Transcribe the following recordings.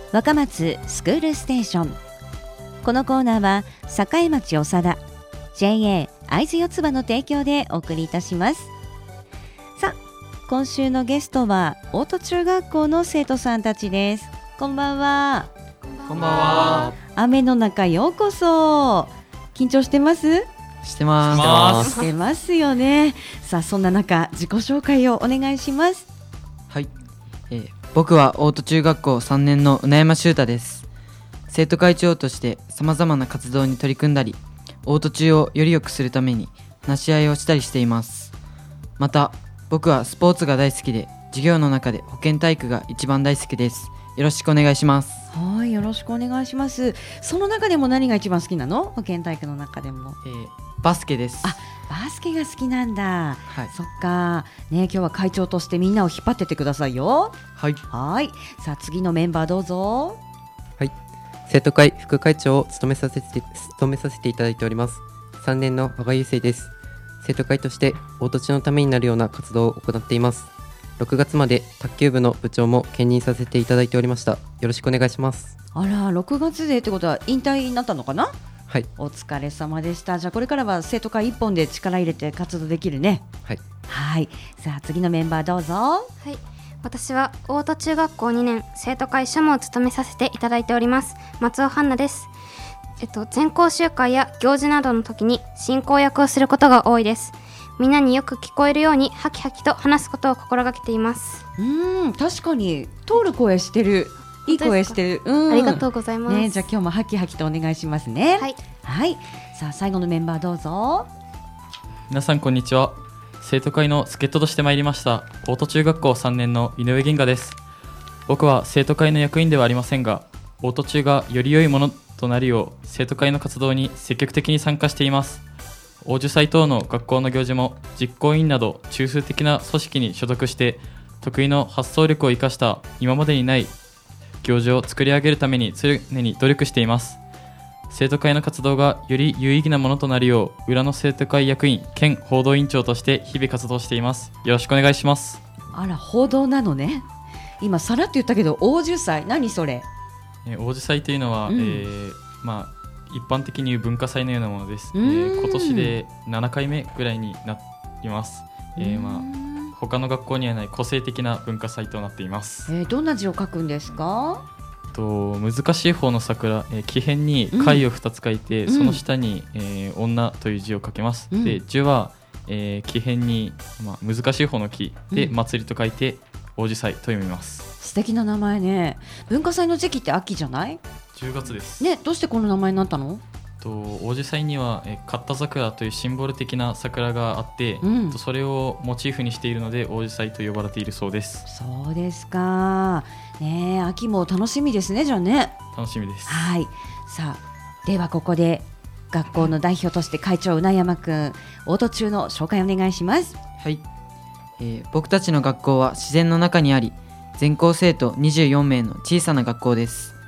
若松スクールステーション。このコーナーは栄町長田 JA 会津四つ葉の提供でお送りいたします。さあ、今週のゲストは大戸中学校の生徒さんたちです。こんばんは。 こんばんは。 雨の中ようこそ。緊張してます？ してます。 してますよね。さあ、そんな中自己紹介をお願いします。 はい、僕は大戸中学校3年の宇山修太です。生徒会長としてさまざまな活動に取り組んだり、大戸中をより良くするために話し合いをしたりしています。また僕はスポーツが大好きで、授業の中で保健体育が一番大好きです。よろしくお願いします。 はい、よろしくお願いします。その中でも何が一番好きなの？保健体育の中でも。 バスケです。 あ、バスケが好きなんだ。 はい、 そっかね。今日は会長としてみんなを引っ張ってってくださいよ。 はい。 はい。さあ、次のメンバーどうぞ。 はい、生徒会副会長を務めさせていただいております3年の羽賀優生です。生徒会として大戸中のためになるような活動を行っています。6月まで卓球部の部長も兼任させていただいておりました。よろしくお願いします。 あら、6月でってことは引退になったのかな？ はい、 お疲れ様でした。じゃあこれからは生徒会一本で力入れて活動できるね。 はい、 はい。さあ、次のメンバーどうぞ。 はい、私は大戸中学校2年生徒会主務を務めさせていただいております松尾杏奈です。全校集会や行事などの時に進行役をすることが多いです。みんなによく聞こえるようにハキハキと話すことを心がけています。 確かに通る声してる。いい声してる。 ありがとうございます、 ね。じゃあ今日もハキハキとお願いしますね。 はい、 はい。さあ、最後のメンバーどうぞ。 皆さんこんにちは。生徒会の助っ人としてまいりました大戸中学校3年の井上銀河です。僕は生徒会の役員ではありませんが、大戸中がより良いものとなるよう生徒会の活動に積極的に参加しています。大樹祭等の学校の行事も実行委員など中枢的な組織に所属して得意の発想力を生かした今までにない行事を作り上げるために常に努力しています。生徒会の活動がより有意義なものとなるよう、裏の生徒会役員兼報道委員長として日々活動しています。よろしくお願いします。 あら、報道なのね。今さらっと言ったけど、大樹祭何それ？ 大樹祭というのは、一般的に言う文化祭のようなものです。今年で7回目ぐらいになります。他の学校にはない個性的な文化祭となっています。 どんな字を書くんですか？ 難しい方の桜、木偏に貝を2つ書いて、その下に、女という字を書けます。で、字は、木偏に、難しい方の木で、祭りと書いて大樹祭と読みます。 素敵な名前ね。文化祭の時期って秋じゃない？ 10月ですね。どうしてこの名前になったの？ 大樹祭にはカッタ桜というシンボル的な桜があって、それをモチーフにしているので大樹祭と呼ばれているそうです。 そうですかね。秋も楽しみですね。じゃあね。 楽しみです。 はい。さあ、ではここで学校の代表として会長宇奈山くん、大戸中の紹介お願いします。 はい、僕たちの学校は自然の中にあり、全校生徒24名の小さな学校です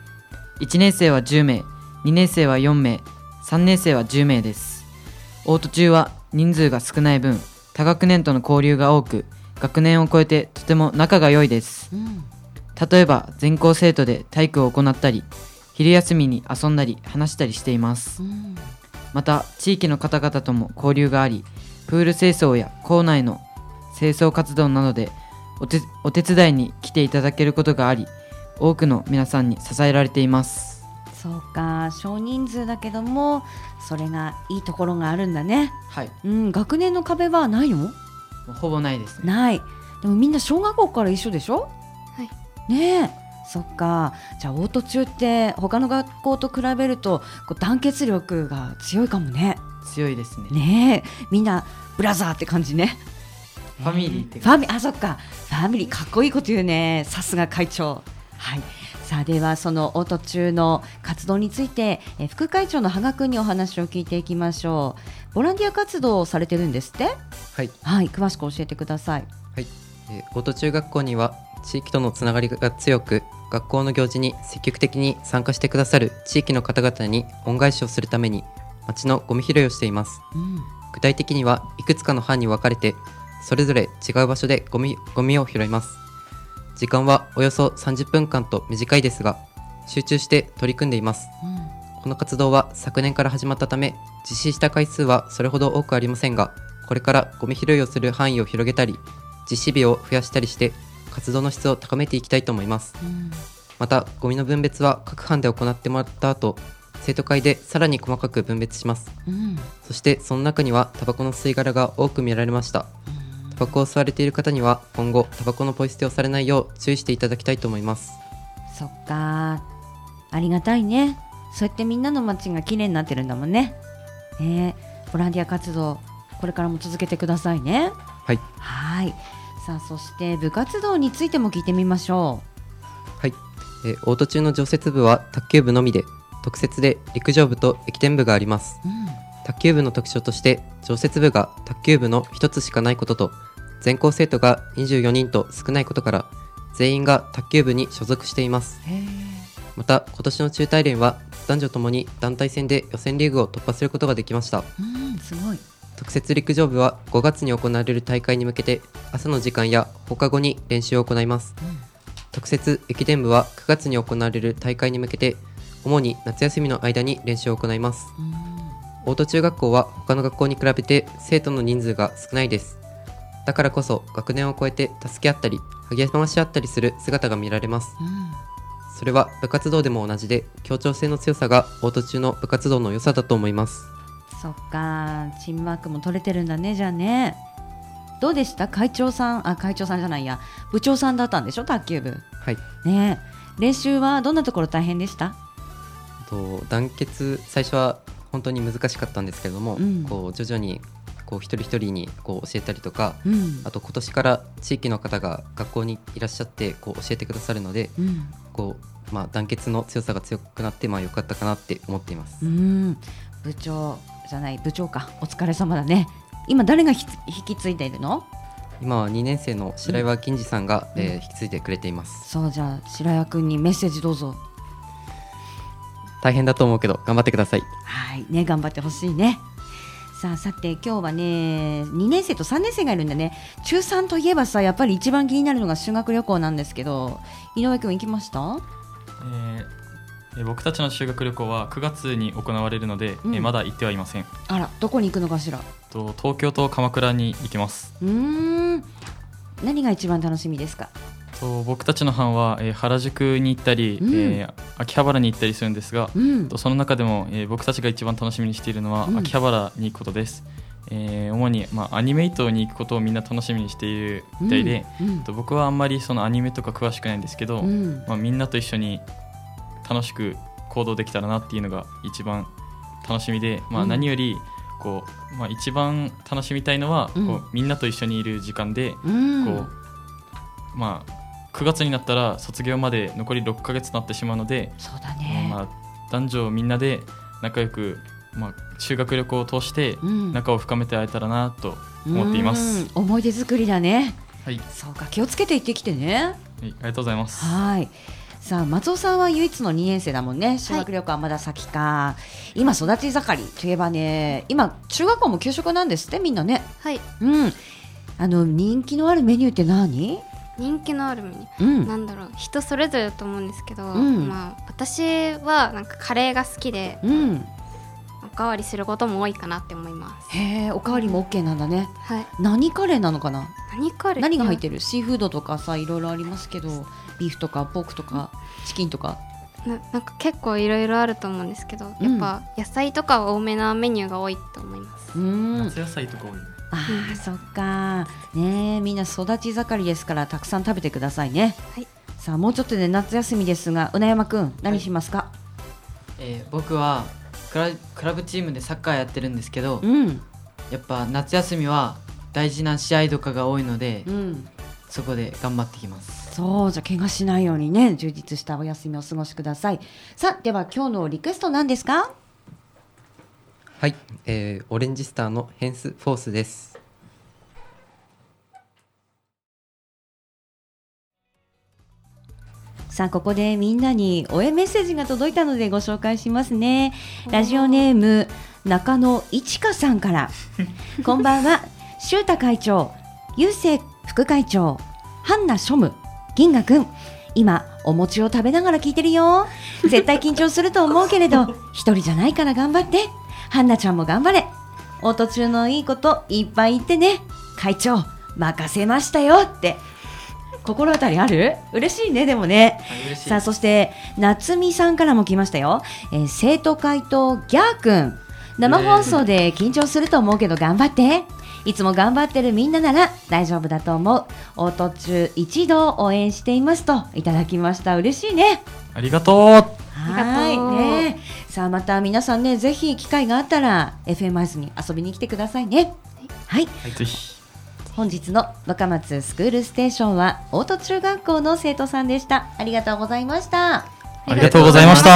。1年生は10名、2年生は4名、3年生は10名です。大戸中は人数が少ない分、他学年との交流が多く、学年を超えてとても仲が良いです。例えば全校生徒で体育を行ったり、昼休みに遊んだり話したりしています。また地域の方々とも交流があり、プール清掃や校内の清掃活動などでお手伝いに来ていただけることがあり、多くの皆さんに支えられています。 そうか、少人数だけどもそれがいいところがあるんだね。 はい、 学年の壁はないの？ もうほぼないですね。 ない。でもみんな小学校から一緒でしょ？ はい。 ねえ、そっか。じゃあ大戸中って他の学校と比べると団結力が強いかもね。 強いですね。 ねえ、みんなブラザーって感じね。 ファミリーってそっか、ファミリー、かっこいいこと言うね。さすが会長。はい。さあ、ではその大戸中の活動について、副会長の羽賀くんにお話を聞いていきましょう。ボランティア活動をされてるんですって？ はい、 はい、詳しく教えてください。 はい、大戸中学校には地域とのつながりが強く、学校の行事に積極的に参加してくださる地域の方々に恩返しをするために町のゴミ拾いをしています。具体的にはいくつかの班に分かれてそれぞれ違う場所でゴミを拾います。時間はおよそ30分間と短いですが、 集中して取り組んでいます。この活動は昨年から始まったため、実施した回数はそれほど多くありませんが、これからゴミ拾いをする範囲を広げたり、実施日を増やしたりして活動の質を高めていきたいと思います。またゴミの分別は各班で行ってもらった後、生徒会でさらに細かく分別します。そしてその中にはタバコの吸い殻が多く見られました。タバコを吸われている方には今後タバコのポイ捨てをされないよう注意していただきたいと思います。 そっか、ありがたいね。そうやってみんなの街が綺麗になってるんだもんね。ボランティア活動これからも続けてくださいね。 はい。 さあそして部活動についても聞いてみましょはい。オート中の常設部は卓球部のみで、特設で陸上部と駅伝部があります。卓球部の特徴として常設部が卓球部の一つしかないことと、全校生徒が24人と少ないことから全員が卓球部に所属しています。また今年の中大連は男女ともに団体戦で予選リーグを突破することができました。 すごい。 特設陸上部は5月に行われる大会に向けて朝の時間や放課後に練習を行います。特設駅伝部は9月に行われる大会に向けて主に夏休みの間に練習を行います。大戸中学校は他の学校に比べて生徒の人数が少ないです。だからこそ学年を超えて助け合ったり励まし合ったりする姿が見られます。それは部活動でも同じで、協調性の強さが大戸中の部活動の良さだと思います。 そっか、チームワークも取れてるんだね。じゃあね、どうでした？会長さんじゃないや、部長さんだったんでしょ、卓球部。 はい。 ねえ、練習はどんなところ大変でした？ 団結、最初は本当に難しかったんですけれども、こう徐々にこう一人一人にこう教えたりとか、あと今年から地域の方が学校にいらっしゃってこう教えてくださるので、こう団結の強さが強くなって良かったかなって思っています。 部長か、お疲れ様だね。今誰が引き継いでいるの？ 今は2年生の白岩金次さんが、引き継いでくれています。 そう、じゃあ白岩君にメッセージどうぞ。 大変だと思うけど頑張ってください。 はいね、頑張ってほしいね。さて今日はね、2年生と3年生がいるんでね、中3といえばさ、やっぱり一番気になるのが修学旅行なんですけど、井上君行きました？ 僕たちの修学旅行は9月に行われるので、まだ行ってはいません。 あら、どこに行くのかしら？ 東京と鎌倉に行きます。 何が一番楽しみですか？ 僕たちの班は、原宿に行ったり、秋葉原に行ったりするんですが、その中でも、僕たちが一番楽しみにしているのは、秋葉原に行くことです。主に、アニメイトに行くことをみんな楽しみにしているみたいで、僕はあんまりそのアニメとか詳しくないんですけど、みんなと一緒に楽しく行動できたらなっていうのが一番楽しみで、何よりこう、一番楽しみたいのは、こうみんなと一緒にいる時間で、こう9月になったら卒業まで残り6ヶ月となってしまうので、 そうだね、 男女みんなで仲良く、修学旅行を通して仲を深めて会えたらなと思っています。 思い出作りだね。 はい。 そうか、気をつけて行ってきてね。 はい、ありがとうございます。 はい。さあ松尾さんは唯一の2年生だもんね。修学旅行はまだ先か、今育ち盛りといえばね、今中学校も給食なんですってみんなね。 はい。 人気のあるメニューって何？ 人気のあるメニュー、なんだろう、人それぞれだと思うんですけど、私はなんかカレーが好きで、おかわりすることも多いかなって思います。 へー、おかわりも OK なんだね。 はい。 何カレーなのかな？何が入ってる？シーフードとかさ、いろいろありますけど、ビーフとかポークとかチキンとかなんか結構いろいろあると思うんですけど、やっぱ野菜とか多めなメニューが多いと思います。 夏野菜とか多い。 そっかね、みんな育ち盛りですからたくさん食べてくださいね。はい。さあもうちょっとで夏休みですが、うなやまくん何しますか？ 僕はクラブチームでサッカーやってるんですけど、やっぱ夏休みは大事な試合とかが多いので、そこで頑張ってきます。 そう、じゃあ怪我しないようにね、充実したお休みをお過ごしください。さあでは今日のリクエスト何ですか？ はい、オレンジスターのヘンスフォースです。 さあここでみんなに応援メッセージが届いたのでご紹介しますね。ラジオネーム中野いちかさんからこんばんは、周太会長、ゆうせい副会長、ハンナ庶務、銀河くん、今お餅を食べながら聞いてるよ。 絶対緊張すると思うけれど一人じゃないから頑張って。ハンナちゃんも頑張れ。オート中のいいこといっぱい言ってね。会長任せましたよって心当たりある？嬉しいね。でもね、さあそして夏美さんからも来ましたよ。生徒会とギャーくん、生放送で緊張すると思うけど頑張って。いつも頑張ってるみんななら大丈夫だと思う。オート中一同応援していますといただきました。嬉しいね。 ありがとう。 はいね。さあまた皆さんね、ぜひ機会があったら FM アイズに遊びに来てくださいね。はい、 はい、ぜひ。 本日の若松スクールステーションは大戸中学校の生徒さんでした。ありがとうございました。 ありがとうございました。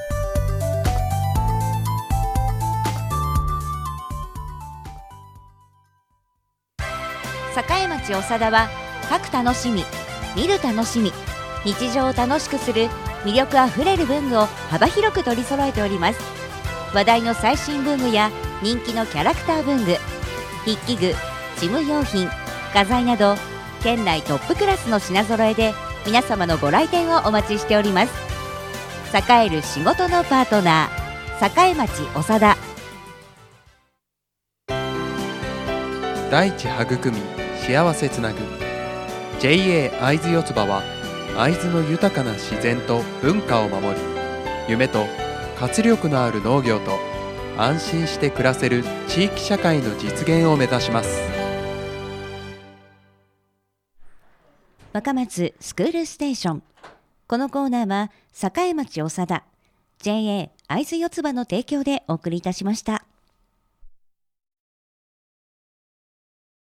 栄町長田は書く楽しみ、見る楽しみ、日常を楽しくする魅力あふれる文具を幅広く取り揃えております。話題の最新文具や人気のキャラクター文具、筆記具、事務用品、画材など県内トップクラスの品揃えで皆様のご来店をお待ちしております。栄える仕事のパートナー、栄町長田。 大地育み幸せつなぐ JA 会津四つ葉は会津の豊かな自然と文化を守り、夢と活力のある農業と安心して暮らせる地域社会の実現を目指します。 若松スクールステーション。このコーナーは栄町長田 JA 会津四つ葉の提供でお送りいたしました。